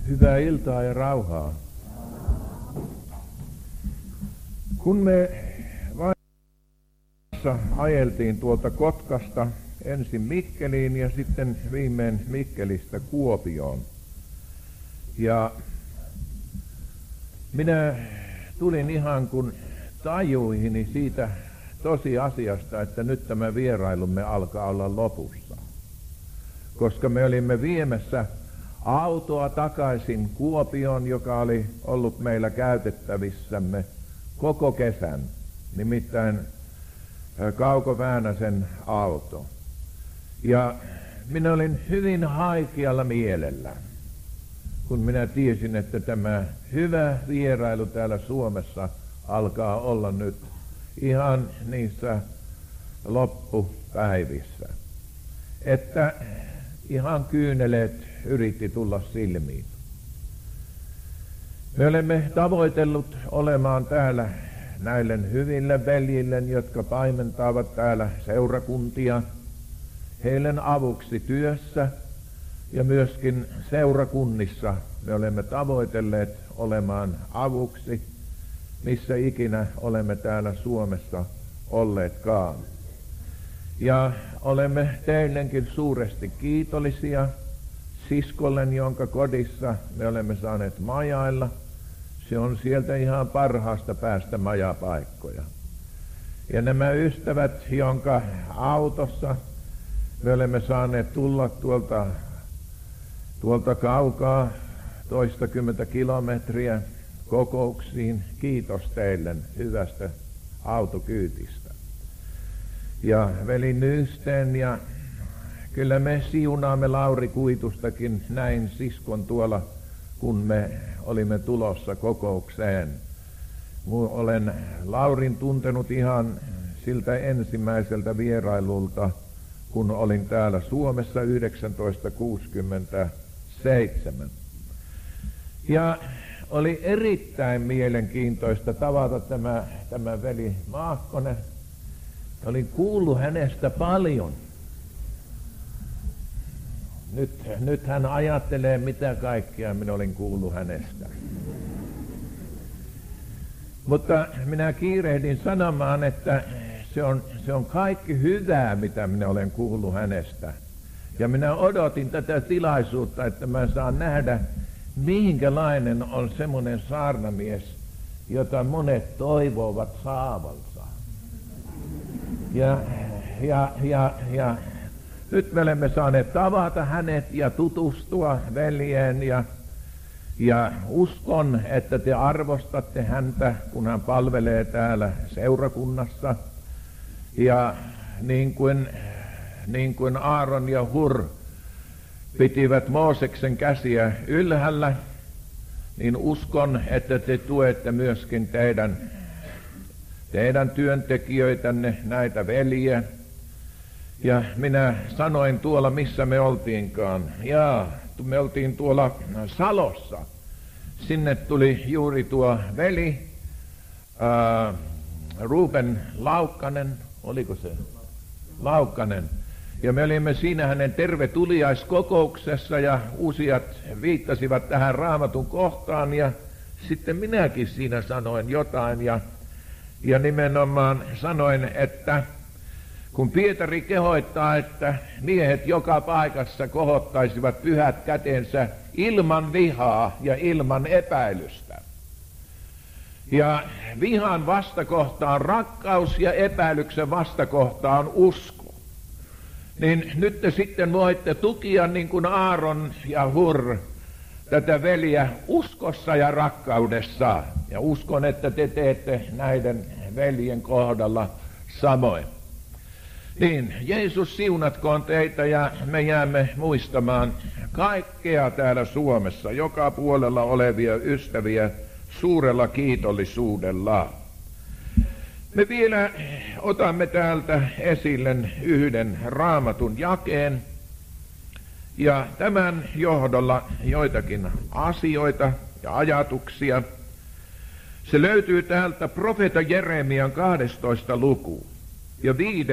Hyvää iltaa ja rauhaa. Kun me ajeltiin tuolta Kotkasta ensin Mikkeliin ja sitten viimein Mikkelistä Kuopioon. Ja minä tulin ihan kun tajuihini siitä tosiasiasta, että nyt tämä vierailumme alkaa olla lopussa. Koska me olimme viemässä autoa takaisin Kuopioon, joka oli ollut meillä käytettävissämme koko kesän, nimittäin Kauko Väänäsen auto. Ja minä olin hyvin haikealla mielellä, kun minä tiesin, että tämä hyvä vierailu täällä Suomessa alkaa olla nyt ihan niissä loppupäivissä. Että ihan kyyneleet yritti tulla silmiin. Me olemme tavoitellut olemaan täällä näille hyville veljille, jotka paimentavat täällä seurakuntia, heille avuksi työssä ja myöskin seurakunnissa me olemme tavoitelleet olemaan avuksi, missä ikinä olemme täällä Suomessa olleetkaan. Ja olemme teillekin suuresti kiitollisia siskollen, jonka kodissa me olemme saaneet majailla. Se on sieltä ihan parhaasta päästä majapaikkoja. Ja nämä ystävät, jonka autossa me olemme saaneet tulla tuolta kaukaa toistakymmentä kilometriä kokouksiin, kiitos teille hyvästä autokyytistä. Ja veli Nysteen, ja kyllä me siunaamme Lauri Kuitustakin näin siskon tuolla, kun me olimme tulossa kokoukseen. Olen Laurin tuntenut ihan siltä ensimmäiseltä vierailulta, kun olin täällä Suomessa 1967. Ja oli erittäin mielenkiintoista tavata tämä veli Maakkonen. Olin kuullut hänestä paljon. Nyt hän ajattelee, mitä kaikkea minä olin kuullut hänestä. Mutta minä kiirehdin sanomaan, että se on kaikki hyvää, mitä minä olen kuullut hänestä. Ja minä odotin tätä tilaisuutta, että mä saan nähdä, minkälainen on semmoinen saarnamies, jota monet toivovat saavansa. Ja nyt me olemme saaneet tavata hänet ja tutustua veljeen ja uskon, että te arvostatte häntä, kun hän palvelee täällä seurakunnassa. Ja niin kuin Aaron ja Hur pitivät Mooseksen käsiä ylhäällä, niin uskon, että te tuette myöskin teidän työntekijöitänne, näitä veljiä. Ja minä sanoin tuolla, missä me oltiinkaan. Me oltiin tuolla Salossa. Sinne tuli juuri tuo veli Ruben Laukkanen, oliko se? Laukkanen. Ja me olimme siinä hänen tervetuliaiskokouksessa ja useat viittasivat tähän Raamatun kohtaan ja sitten minäkin siinä sanoin jotain ja nimenomaan sanoin, että kun Pietari kehoittaa, että miehet joka paikassa kohottaisivat pyhät kätensä ilman vihaa ja ilman epäilystä. Ja vihan vastakohta on rakkaus ja epäilyksen vastakohta on usko. Niin nyt te sitten voitte tukia niin kuin Aaron ja Hur tätä veliä uskossa ja rakkaudessa. Ja uskon, että te teette näiden veljen kohdalla samoin. Niin, Jeesus siunatkoon teitä ja me jäämme muistamaan kaikkea täällä Suomessa, joka puolella olevia ystäviä suurella kiitollisuudella. Me vielä otamme täältä esille yhden Raamatun jakeen ja tämän johdolla joitakin asioita ja ajatuksia. Se löytyy täältä profeeta Jeremian 12. luku ja 5.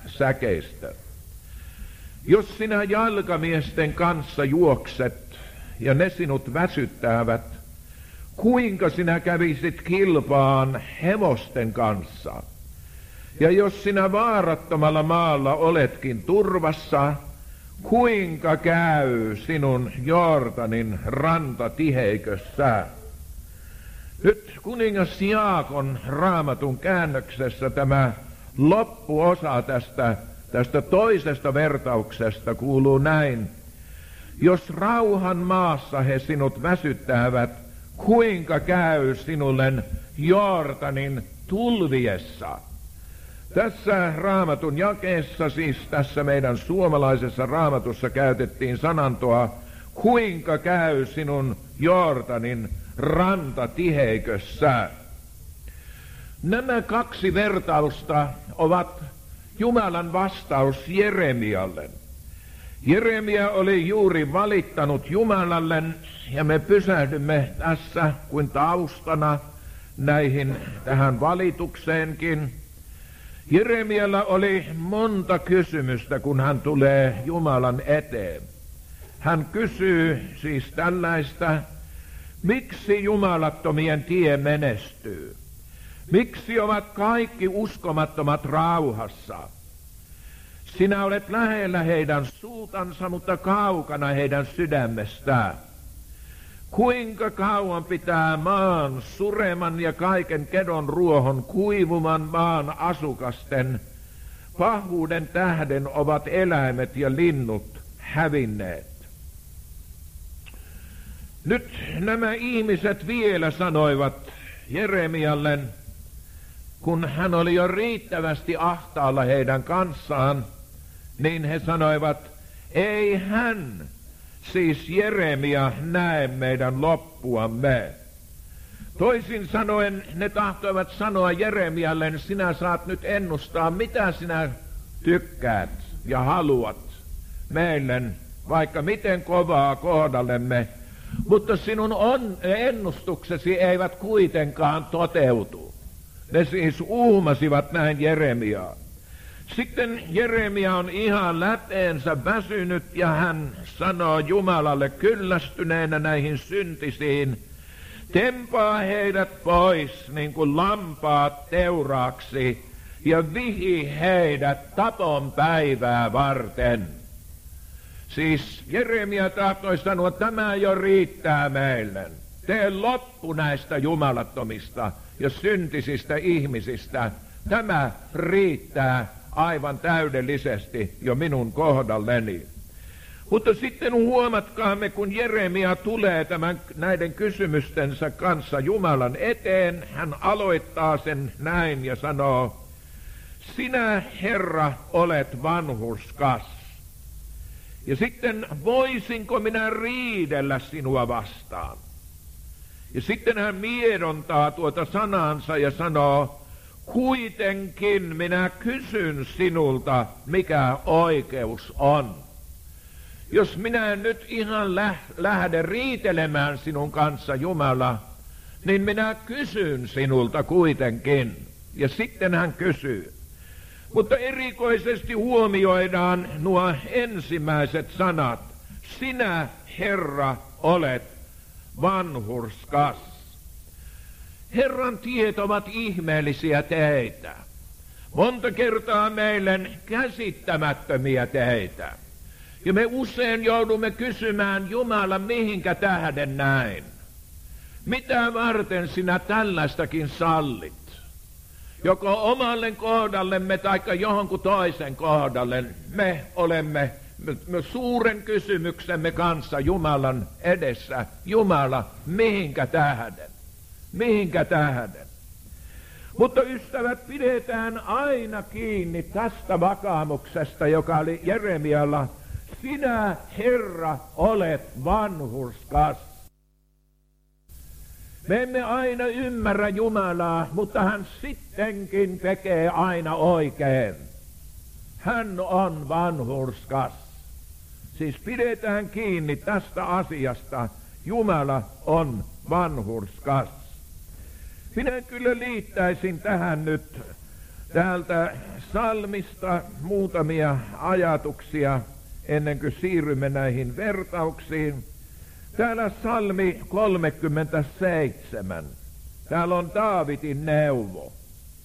säkeistä. Jos sinä jalkamiesten kanssa juokset ja ne sinut väsyttävät, kuinka sinä kävisit kilpaan hevosten kanssa? Ja jos sinä vaarattomalla maalla oletkin turvassa, kuinka käy sinun Jordanin rantatiheikössä? Nyt kuningas Jaakon Raamatun käännöksessä tämä loppuosa tästä toisesta vertauksesta kuuluu näin. Jos rauhan maassa he sinut väsyttävät, kuinka käy sinulle Jordanin tulviessa? Tässä Raamatun jakeessa, siis tässä meidän suomalaisessa Raamatussa käytettiin sanantoa, kuinka käy sinun Jordanin rantatiheikössä. Nämä kaksi vertausta ovat Jumalan vastaus Jeremialle. Jeremia oli juuri valittanut Jumalalle, ja me pysähdymme tässä kuin taustana tähän valitukseenkin. Jeremialla oli monta kysymystä, kun hän tulee Jumalan eteen. Hän kysyy siis tällaista: miksi jumalattomien tie menestyy? Miksi ovat kaikki uskomattomat rauhassa? Sinä olet lähellä heidän suutansa, mutta kaukana heidän sydämestään. Kuinka kauan pitää maan sureman ja kaiken kedon ruohon kuivuman maan asukasten? Pahuuden tähden ovat eläimet ja linnut hävinneet. Nyt nämä ihmiset vielä sanoivat Jeremialle, kun hän oli jo riittävästi ahtaalla heidän kanssaan, niin he sanoivat, ei hän, siis Jeremia, näe meidän loppuamme. Toisin sanoen ne tahtoivat sanoa Jeremialle, sinä saat nyt ennustaa, mitä sinä tykkäät ja haluat meille, vaikka miten kovaa kohdallemme, mutta sinun ennustuksesi eivät kuitenkaan toteutu. Ne siis uhmasivat näin Jeremiaa. Sitten Jeremia on ihan läpeensä väsynyt ja hän sanoo Jumalalle kyllästyneenä näihin syntisiin, tempaa heidät pois niin kuin lampaat teuraaksi ja vihi heidät tapon päivää varten. Siis Jeremia tahtoi sanoa, että tämä jo riittää meille. Tee loppu näistä jumalattomista ja syntisistä ihmisistä. Tämä riittää aivan täydellisesti jo minun kohdalleni. Mutta sitten huomatkaamme, kun Jeremia tulee näiden kysymystensä kanssa Jumalan eteen, hän aloittaa sen näin ja sanoo, sinä Herra olet vanhurskas. Ja sitten voisinko minä riidellä sinua vastaan? Ja sitten hän miedontaa tuota sanansa ja sanoo, kuitenkin minä kysyn sinulta, mikä oikeus on. Jos minä nyt ihan lähden riitelemään sinun kanssa, Jumala, niin minä kysyn sinulta kuitenkin. Ja sitten hän kysyy. Mutta erikoisesti huomioidaan nuo ensimmäiset sanat. Sinä, Herra, olet vanhurskas. Herran tiet ovat ihmeellisiä teitä. Monta kertaa meille käsittämättömiä teitä. Ja me usein joudumme kysymään, Jumala, mihinkä tähden näin? Mitä varten sinä tällaistakin sallit? Joko omalle kohdallemme tai johonkin toisen kohdalle me olemme suuren kysymyksemme kanssa Jumalan edessä. Jumala, mihinkä tähden? Mihinkä tähden? Mutta ystävät, pidetään aina kiinni tästä vakaamuksesta, joka oli Jeremialla. Sinä, Herra, olet vanhurskas. Me emme aina ymmärrä Jumalaa, mutta hän sittenkin tekee aina oikein. Hän on vanhurskas. Siis pidetään kiinni tästä asiasta. Jumala on vanhurskas. Minä kyllä liittäisin tähän nyt täältä psalmista muutamia ajatuksia ennen kuin siirrymme näihin vertauksiin. Täällä Psalmi 37. Täällä on Daavidin neuvo.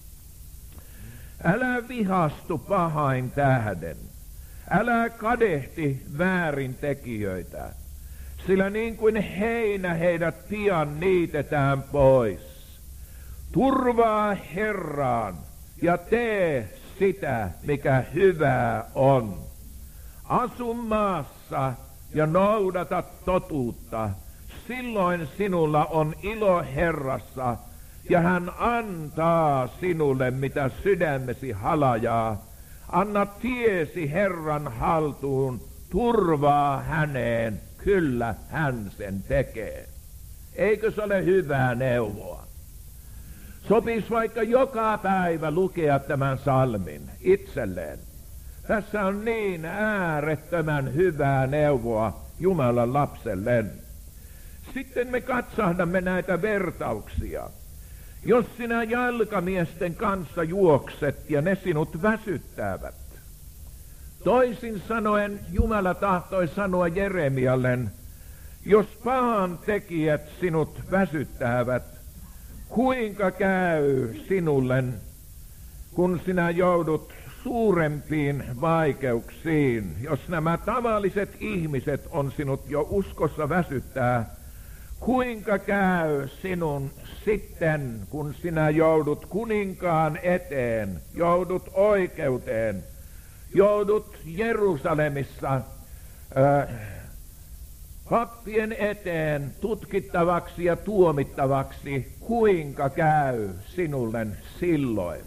Älä vihastu pahain tähden. Älä kadehti väärintekijöitä, sillä niin kuin heinä heidät pian niitetään pois. Turvaa Herraan ja tee sitä, mikä hyvää on. Asu maassa ja noudata totuutta. Silloin sinulla on ilo Herrassa, ja hän antaa sinulle, mitä sydämesi halajaa. Anna tiesi Herran haltuun, turvaa häneen, kyllä hän sen tekee. Eikö se ole hyvää neuvoa? Sopisi vaikka joka päivä lukea tämän psalmin itselleen. Tässä on niin äärettömän hyvää neuvoa Jumalan lapselleen. Sitten me katsahdamme näitä vertauksia. Jos sinä jalkamiesten kanssa juokset ja ne sinut väsyttävät. Toisin sanoen Jumala tahtoi sanoa Jeremialle, jos pahan tekijät sinut väsyttävät, kuinka käy sinulle, kun sinä joudut suurempiin vaikeuksiin, jos nämä tavalliset ihmiset on sinut jo uskossa väsyttää, kuinka käy sinun sitten, kun sinä joudut kuninkaan eteen, joudut oikeuteen, joudut Jerusalemissa pappien eteen tutkittavaksi ja tuomittavaksi, kuinka käy sinulle silloin?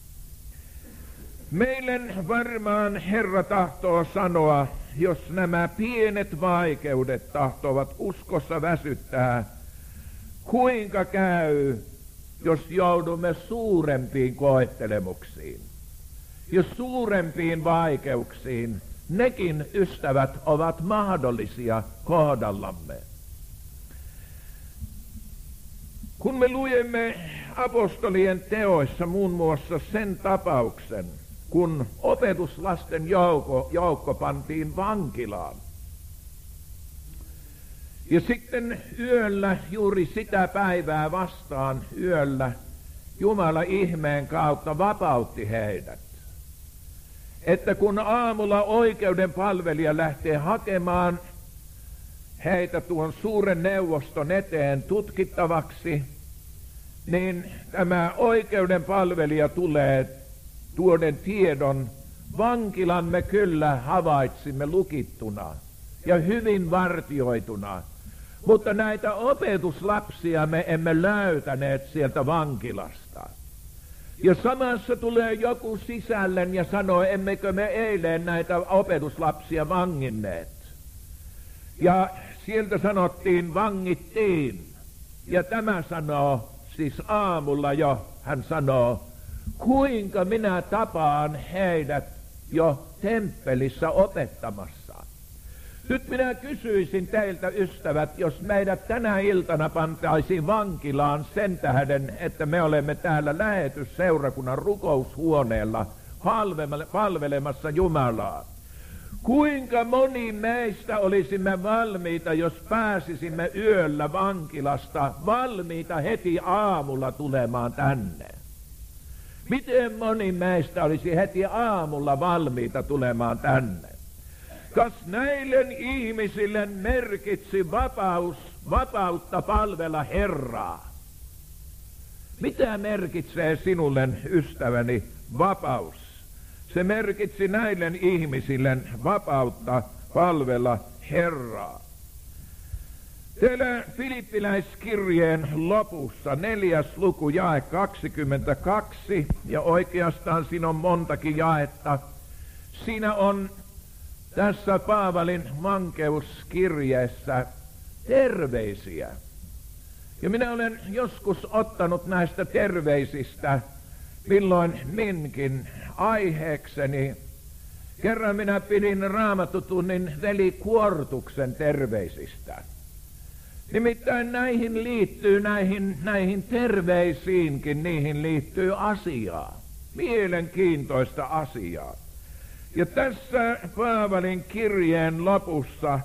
Meille varmaan Herra tahtoo sanoa, jos nämä pienet vaikeudet tahtovat uskossa väsyttää, kuinka käy, jos joudumme suurempiin koettelemuksiin. Jos suurempiin vaikeuksiin, nekin ystävät ovat mahdollisia kohdallamme. Kun me lujemme apostolien teoissa muun muassa sen tapauksen, kun opetuslasten joukko pantiin vankilaan. Ja sitten yöllä, juuri sitä päivää vastaan yöllä, Jumala ihmeen kautta vapautti heidät. Että kun aamulla oikeuden palvelija lähtee hakemaan heitä tuon suuren neuvoston eteen tutkittavaksi, niin tämä oikeuden palvelija tulee tuoden tiedon, vankilan me kyllä havaitsimme lukittuna ja hyvin vartioituna, mutta näitä opetuslapsia me emme löytäneet sieltä vankilasta. Ja samassa tulee joku sisälle ja sanoo, emmekö me eilen näitä opetuslapsia vanginneet. Ja sieltä sanottiin, vangittiin. Ja tämä sanoo, siis aamulla jo, hän sanoo, kuinka minä tapaan heidät jo temppelissä opettamassa. Nyt minä kysyisin teiltä, ystävät, jos meidät tänä iltana pantaisiin vankilaan sen tähden, että me olemme täällä lähetysseurakunnan rukoushuoneella palvelemassa Jumalaa. Kuinka moni meistä olisimme valmiita, jos pääsisimme yöllä vankilasta, valmiita heti aamulla tulemaan tänne? Miten moni meistä olisi heti aamulla valmiita tulemaan tänne? Kas näille ihmisille merkitsi vapautta palvella Herraa? Mitä merkitsee sinulle, ystäväni, vapaus? Se merkitsi näille ihmisille vapautta palvella Herraa. Täällä Filippiläiskirjeen lopussa 4. luku jae 22, ja oikeastaan siinä on montakin jaetta. Siinä on tässä Paavalin vankeuskirjeessä terveisiä. Ja minä olen joskus ottanut näistä terveisistä milloin minkin aiheekseni. Kerran minä pidin Raamattutunnin veli Kuortuksen terveisistä. Nimittäin näihin liittyy, näihin terveisiinkin, niihin liittyy asiaa. Mielenkiintoista asiaa. Ja tässä Paavalin kirjeen lopussa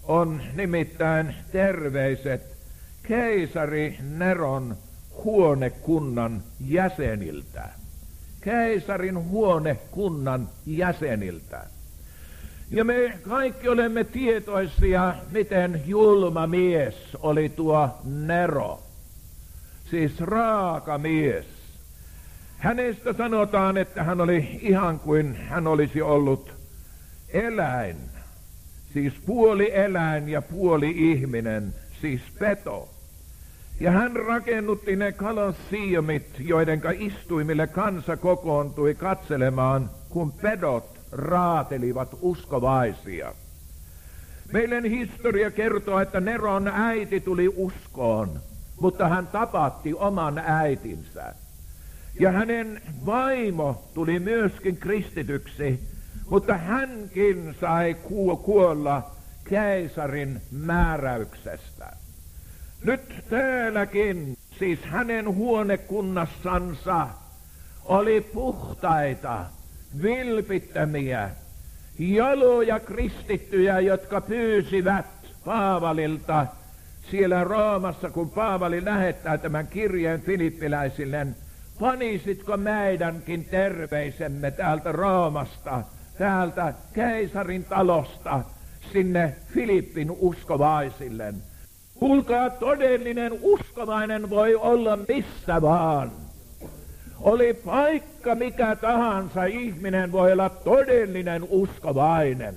on nimittäin terveiset keisari Neron huonekunnan jäseniltä. Keisarin huonekunnan jäseniltä. Ja me kaikki olemme tietoisia, miten julma mies oli tuo Nero. Siis raaka mies. Hänestä sanotaan, että hän oli ihan kuin hän olisi ollut eläin. Siis puoli eläin ja puoli ihminen, siis peto. Ja hän rakennutti ne kolossiumit, joidenka istuimille kansa kokoontui katselemaan, kun pedot raatelivat uskovaisia. Meidän historia kertoo, että Neron äiti tuli uskoon, mutta hän tapatti oman äitinsä. Ja hänen vaimo tuli myöskin kristityksi, mutta hänkin sai kuolla keisarin määräyksestä. Nyt täälläkin, siis hänen huonekunnassansa, oli puhtaita, vilpittömiä, jaloja kristittyjä, jotka pyysivät Paavalilta siellä Roomassa, kun Paavali lähettää tämän kirjeen filippiläisille: panisitko meidänkin terveisemme täältä Roomasta, täältä keisarin talosta, sinne Filippin uskovaisille? Kuulkaa, todellinen uskovainen voi olla missä vaan. Oli paikka mikä tahansa, ihminen voi olla todellinen uskovainen.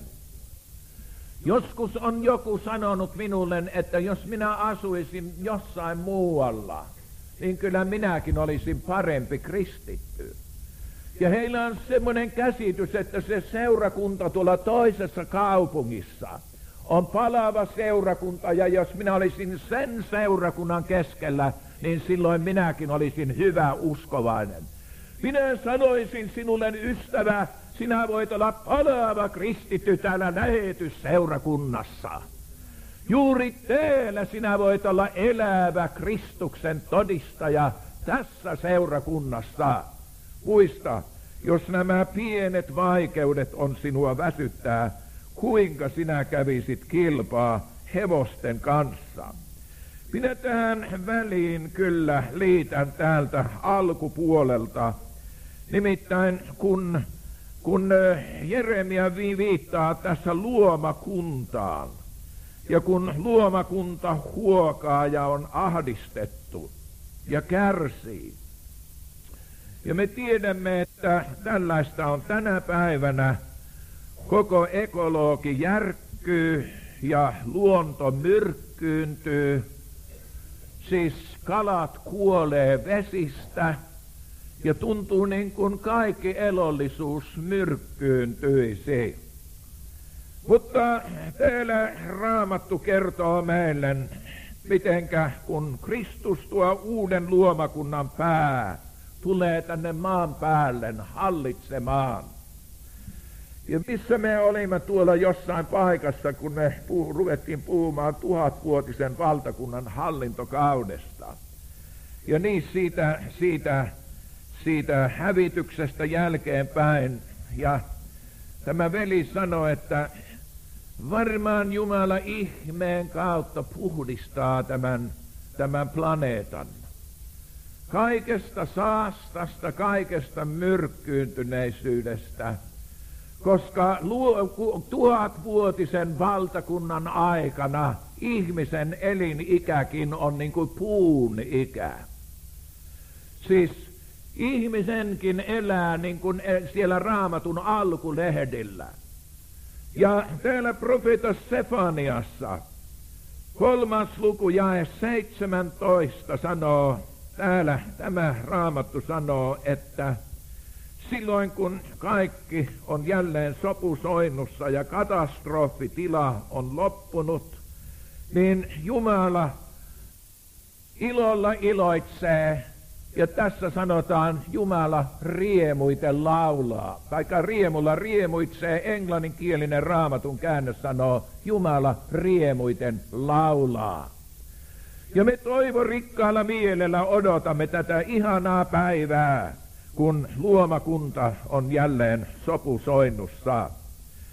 Joskus on joku sanonut minulle, että jos minä asuisin jossain muualla, niin kyllä minäkin olisin parempi kristitty. Ja heillä on semmoinen käsitys, että se seurakunta tuolla toisessa kaupungissa on palava seurakunta, ja jos minä olisin sen seurakunnan keskellä, niin silloin minäkin olisin hyvä uskovainen. Minä sanoisin sinulle, ystävä, sinä voit olla palava kristitty täällä lähetysseurakunnassa. Juuri täällä sinä voit olla elävä Kristuksen todistaja tässä seurakunnassa. Muista, jos nämä pienet vaikeudet on sinua väsyttää, kuinka sinä kävisit kilpaa hevosten kanssa. Minä tähän väliin kyllä liitän täältä alkupuolelta. Nimittäin kun Jeremia viittaa tässä luomakuntaan, ja kun luomakunta huokaa ja on ahdistettu ja kärsii. Ja me tiedämme, että tällaista on tänä päivänä. Koko ekologi järkkyy ja luonto myrkkyyntyy. Siis kalat kuolee vesistä ja tuntuu niin kuin kaikki elollisuus myrkkyyntyisi. Mutta täällä Raamattu kertoo meille, mitenkä kun Kristus tuo uuden luomakunnan pää tulee tänne maan päälle hallitsemaan. Ja missä me olimme tuolla jossain paikassa, kun me ruvettiin puhumaan 1000-vuotisen valtakunnan hallintokaudesta. Ja niin siitä hävityksestä jälkeenpäin. Ja tämä veli sanoi, että varmaan Jumala ihmeen kautta puhdistaa tämän planeetan. Kaikesta saastasta, kaikesta myrkkyyntyneisyydestä. Koska 1000-vuotisen valtakunnan aikana ihmisen elinikäkin on niin kuin puun ikä. Siis ihmisenkin elää niin kuin siellä Raamatun alkulehdillä. Ja täällä profeetta Sefaniassa 3. luku jae 17 sanoo, täällä tämä Raamattu sanoo, että silloin kun kaikki on jälleen sopusoinnussa ja katastrofitila on loppunut, niin Jumala ilolla iloitsee, ja tässä sanotaan Jumala riemuiten laulaa. Taikka riemulla riemuitsee, englanninkielinen Raamatun käännös sanoo Jumala riemuiten laulaa. Ja me toivorikkaalla mielellä odotamme tätä ihanaa päivää, kun luomakunta on jälleen sopusoinnussa.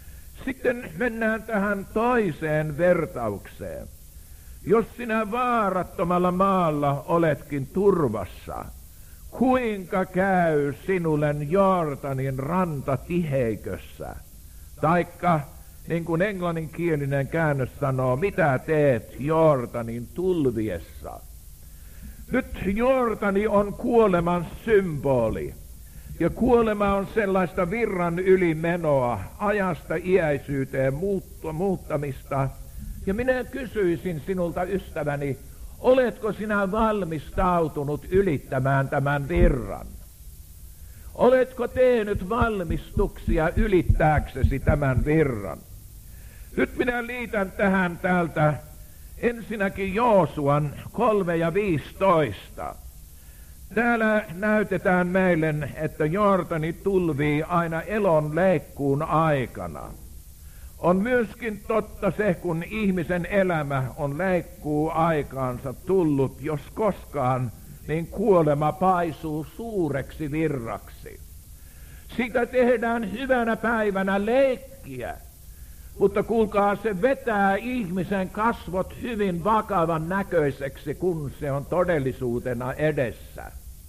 Sitten mennään tähän toiseen vertaukseen. Jos sinä vaarattomalla maalla oletkin turvassa, kuinka käy sinulle Jordanin rantatiheikössä? Taikka, niin kuin englanninkielinen käännös sanoo, mitä teet Jordanin tulviessa? Nyt Jordani on kuoleman symboli. Ja kuolema on sellaista virran ylimenoa, ajasta iäisyyteen muuttamista. Ja minä kysyisin sinulta, ystäväni, oletko sinä valmistautunut ylittämään tämän virran? Oletko tehnyt valmistuksia ylittääksesi tämän virran? Nyt minä liitän tähän täältä ensinnäkin Joosuan 3:15. Täällä näytetään meille, että Jordani tulvii aina elon leikkuun aikana. On myöskin totta se, kun ihmisen elämä on leikkuu aikaansa tullut, jos koskaan, niin kuolema paisuu suureksi virraksi. Sitä tehdään hyvänä päivänä leikkiä, mutta kuulkaa, se vetää ihmisen kasvot hyvin vakavan näköiseksi, kun se on todellisuutena edessä.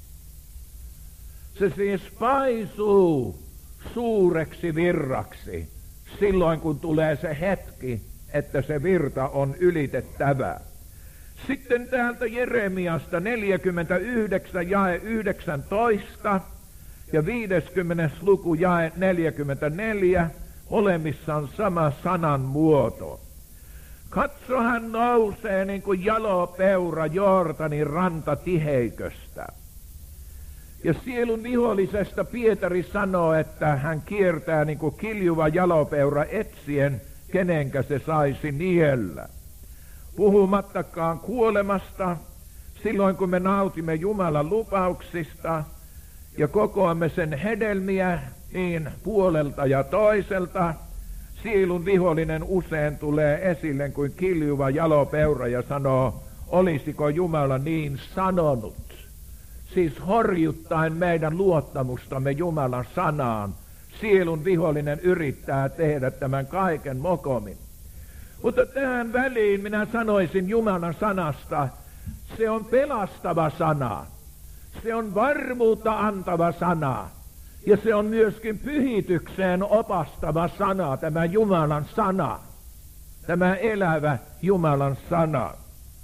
Se siis paisuu suureksi virraksi silloin, kun tulee se hetki, että se virta on ylitettävä. Sitten täältä Jeremiasta 49 jae 19 ja 50 luku jae 44, molemmissa on sama sanan muoto. Katso, hän nousee niin kuin jalopeura Jordanin rantatiheiköstä. Ja sielun vihollisesta Pietari sanoo, että hän kiertää niin kuin kiljuva jalopeura etsien, kenenkä se saisi niellä. Puhumattakaan kuolemasta, silloin kun me nautimme Jumalan lupauksista ja kokoamme sen hedelmiä niin puolelta ja toiselta, sielun vihollinen usein tulee esille kuin kiljuva jalopeura ja sanoo, olisiko Jumala niin sanonut? Siis horjuttaen meidän luottamustamme Jumalan sanaan, sielun vihollinen yrittää tehdä tämän kaiken mokomin. Mutta tähän väliin minä sanoisin Jumalan sanasta, se on pelastava sana, se on varmuutta antava sana, ja se on myöskin pyhitykseen opastava sana, tämä Jumalan sana, tämä elävä Jumalan sana.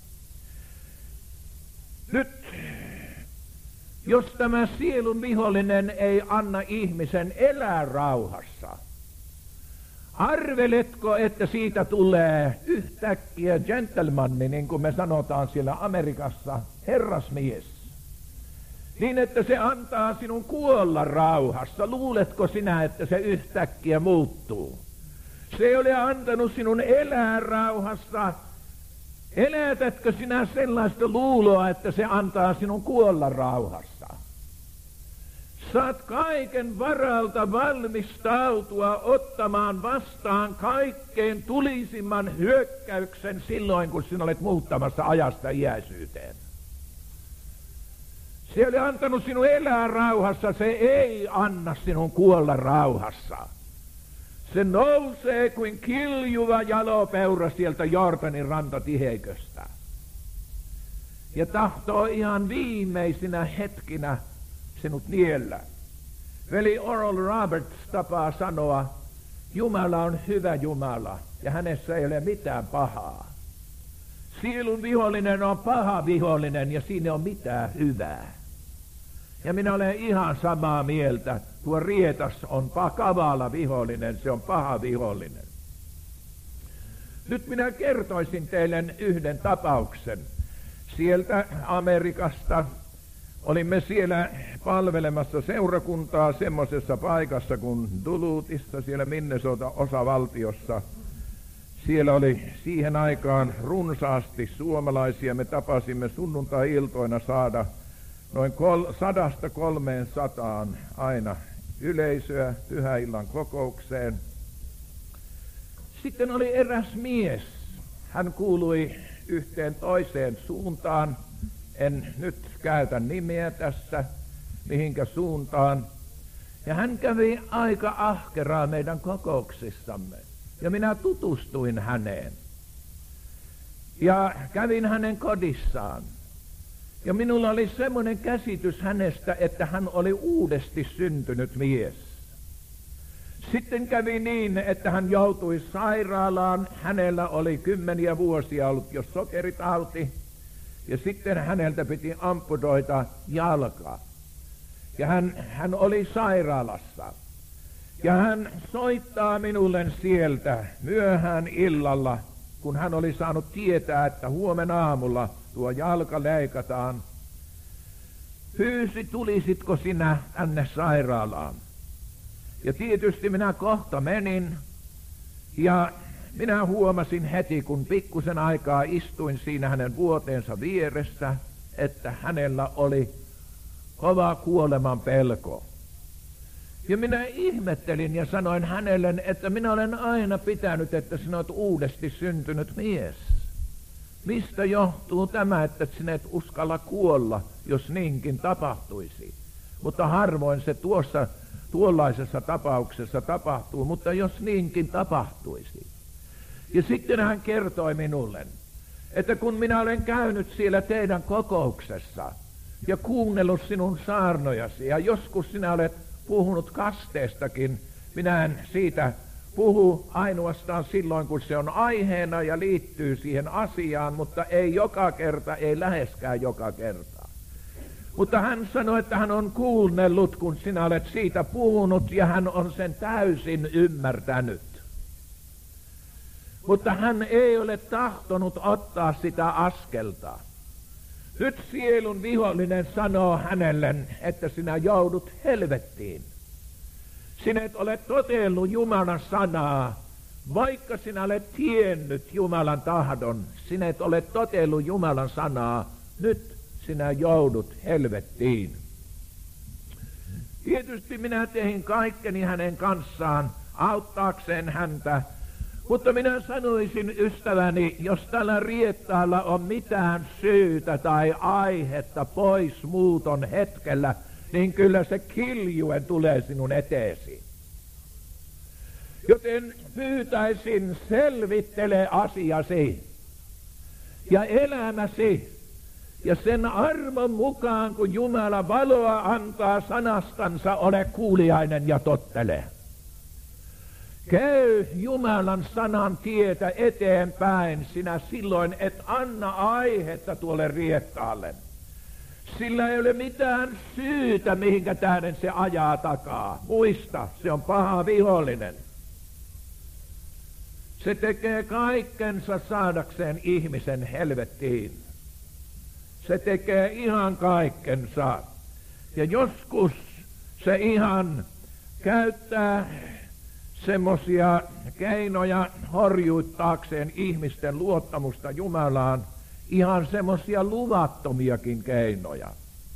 Nyt, jos tämä sielun vihollinen ei anna ihmisen elää rauhassa, arveletko, että siitä tulee yhtäkkiä gentlemani, niin kuin me sanotaan siellä Amerikassa, herrasmies, niin että se antaa sinun kuolla rauhassa? Luuletko sinä, että se yhtäkkiä muuttuu? Se ei ole antanut sinun elää rauhassa. Elätätkö sinä sellaista luuloa, että se antaa sinun kuolla rauhassa? Saat kaiken varalta valmistautua ottamaan vastaan kaikkein tulisimman hyökkäyksen silloin, kun sinä olet muuttamassa ajasta iäisyyteen. Se ei ole antanut sinun elää rauhassa, se ei anna sinun kuolla rauhassa. Se nousee kuin kiljuva jalopeura sieltä Jordanin rantatiheiköstä. Ja tahtoo ihan viimeisinä hetkinä sinut niellä. Veli Oral Roberts tapaa sanoa, Jumala on hyvä Jumala ja hänessä ei ole mitään pahaa. Sielun vihollinen on paha vihollinen ja siinä on mitään hyvää. Ja minä olen ihan samaa mieltä. Tuo rietas on kavala vihollinen, se on paha vihollinen. Nyt minä kertoisin teille yhden tapauksen. Sieltä Amerikasta olimme siellä palvelemassa seurakuntaa semmoisessa paikassa kuin Dulutissa, siellä Minnesota-osavaltiossa. Siellä oli siihen aikaan runsaasti suomalaisia. Me tapasimme sunnuntai-iltoina saada noin 100–300 aina yleisöä pyhäillan kokoukseen. Sitten oli eräs mies. Hän kuului yhteen toiseen suuntaan. En nyt käytä nimeä tässä, mihinkä suuntaan. Ja hän kävi aika ahkeraa meidän kokouksissamme. Ja minä tutustuin häneen. Ja kävin hänen kodissaan. Ja minulla oli semmoinen käsitys hänestä, että hän oli uudesti syntynyt mies. Sitten kävi niin, että hän joutui sairaalaan. Hänellä oli 10 vuosia ollut jo sokeritauti. Ja sitten häneltä piti amputoida jalka. Ja hän oli sairaalassa. Ja hän soittaa minulle sieltä myöhään illalla, kun hän oli saanut tietää, että huomenna aamulla tuo jalka leikataan. Pyysi, tulisitko sinä tänne sairaalaan? Ja tietysti minä kohta menin, ja minä huomasin heti, kun pikkusen aikaa istuin siinä hänen vuoteensa vieressä, että hänellä oli kova kuoleman pelko. Ja minä ihmettelin ja sanoin hänelle, että minä olen aina pitänyt, että sinä olet uudesti syntynyt mies. Mistä johtuu tämä, että sinä et uskalla kuolla, jos niinkin tapahtuisi? Mutta harvoin se tuollaisessa tapauksessa tapahtuu, mutta jos niinkin tapahtuisi. Ja sitten hän kertoi minulle, että kun minä olen käynyt siellä teidän kokouksessa ja kuunnellut sinun saarnojasi, ja joskus sinä olet puhunut kasteestakin, minä en siitä puhu ainoastaan silloin, kun se on aiheena ja liittyy siihen asiaan, mutta ei joka kerta, ei läheskään joka kerta. Mutta hän sanoi, että hän on kuunnellut, kun sinä olet siitä puhunut, ja hän on sen täysin ymmärtänyt. Mutta hän ei ole tahtonut ottaa sitä askelta. Nyt sielun vihollinen sanoo hänelle, että sinä joudut helvettiin. Sinä et ole totellut Jumalan sanaa, vaikka sinä olet tiennyt Jumalan tahdon. Sinä et ole totellut Jumalan sanaa, nyt sinä joudut helvettiin. Tietysti minä tein kaikkeni hänen kanssaan auttaakseen häntä, mutta minä sanoisin, ystäväni, jos tällä riettaalla on mitään syytä tai aihetta pois muuton hetkellä, niin kyllä se kiljuen tulee sinun eteesi. Joten pyytäisin, selvittele asiasi ja elämäsi, ja sen armon mukaan, kun Jumala valoa antaa sanastansa, ole kuuliainen ja tottele. Käy Jumalan sanan tietä eteenpäin, sinä silloin et anna aihetta tuolle riettaalle. Sillä ei ole mitään syytä, mihinkä tähden se ajaa takaa. Muista, se on paha vihollinen. Se tekee kaikkensa saadakseen ihmisen helvettiin. Se tekee ihan kaikkensa. Ja joskus se ihan käyttää semmoisia keinoja horjuittaakseen ihmisten luottamusta Jumalaan, ihan semmoisia luvattomiakin keinoja.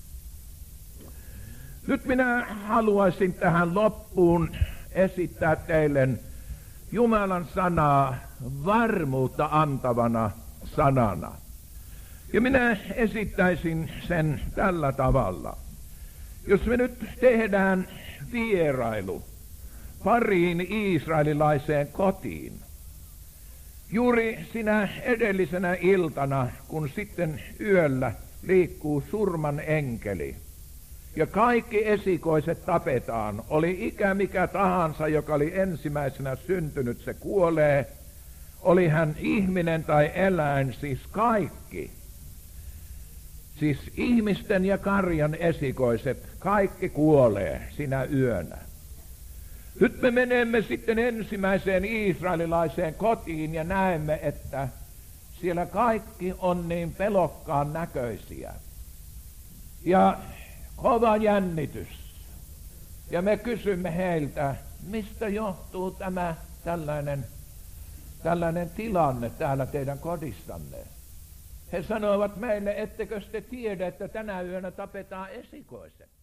Nyt minä haluaisin tähän loppuun esittää teille Jumalan sanaa varmuutta antavana sanana. Ja minä esittäisin sen tällä tavalla. Jos me nyt tehdään vierailu pariin israelilaiseen kotiin, juuri sinä edellisenä iltana, kun sitten yöllä liikkuu surman enkeli, ja kaikki esikoiset tapetaan, oli ikä mikä tahansa, joka oli ensimmäisenä syntynyt, se kuolee, oli hän ihminen tai eläin, siis kaikki. Siis ihmisten ja karjan esikoiset, kaikki kuolee sinä yönä. Nyt me menemme sitten ensimmäiseen israelilaiseen kotiin ja näemme, että siellä kaikki on niin pelokkaan näköisiä. Ja kova jännitys. Ja me kysymme heiltä, mistä johtuu tämä tällainen tilanne täällä teidän kodissanne. He sanoivat meille, ettekö te tiedä, että tänä yönä tapetaan esikoiset.